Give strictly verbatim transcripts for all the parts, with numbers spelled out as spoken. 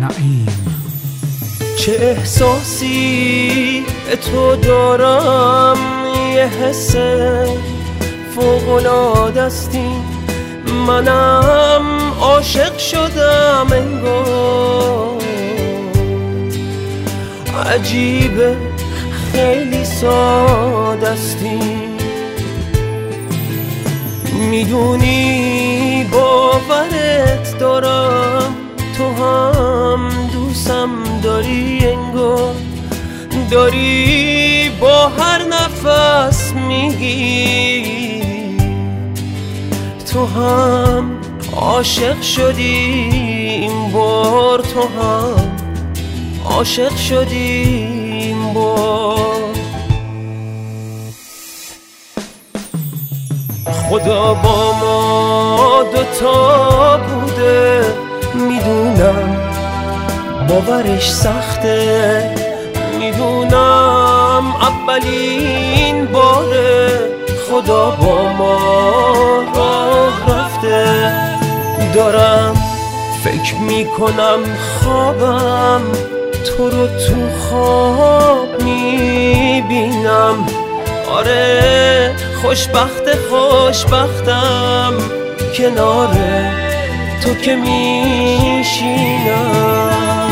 نعیم. چه احساسی تو دارم، یه حس فوق‌العاده استی، منم عاشق شدم انگار. عجیبه خیلی ساده استی، میدونی باورت دارم، تو هم دوستم داری انگار، داری با هر نفس میگی تو هم عاشق شدی این بار، تو هم عاشق شدی این بار. خدا با ما دوتا بوده، میدونم باورش سخته، میدونم اولین باره خدا با ما راه رفته. دارم فکر میکنم خوابم، تو رو تو خواب میبینم. آره خوشبخت خوشبختم، کنار تو که میشینم.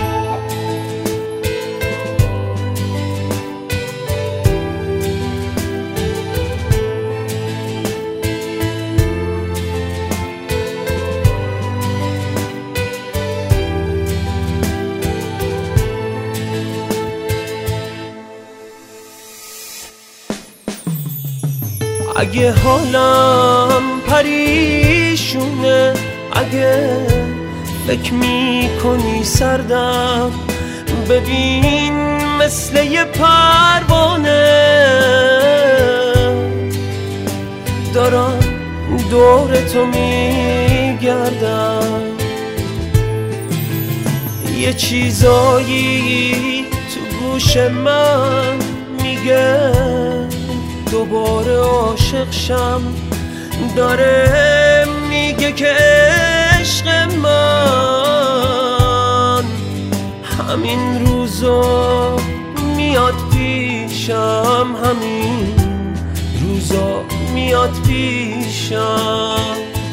اگه حالم پریشونه، اگه فکر میکنی سردم، ببین مثل یه پروانه دارم دور تو میگردم. یه چیزایی تو گوش من میگه دوباره عاشق شم، داره میگه که عشق من همین روزا میاد پیشم، همین روزا میاد پیشم.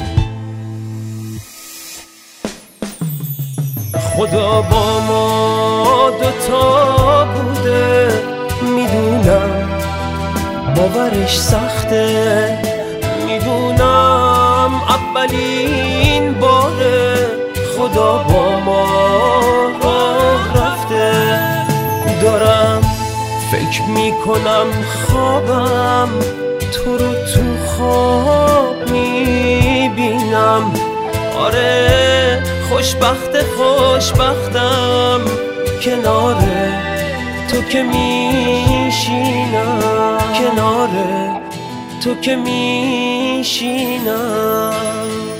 خدا با ما دوتا بوده، میدونم باورش سخته، میدونم اولین باره خدا با ما راه رفته. دارم فکر میکنم خوابم، تو رو تو خواب میبینم. آره خوشبخت خوشبختم، کنار تو که میشینم، کنار تو که میشینم.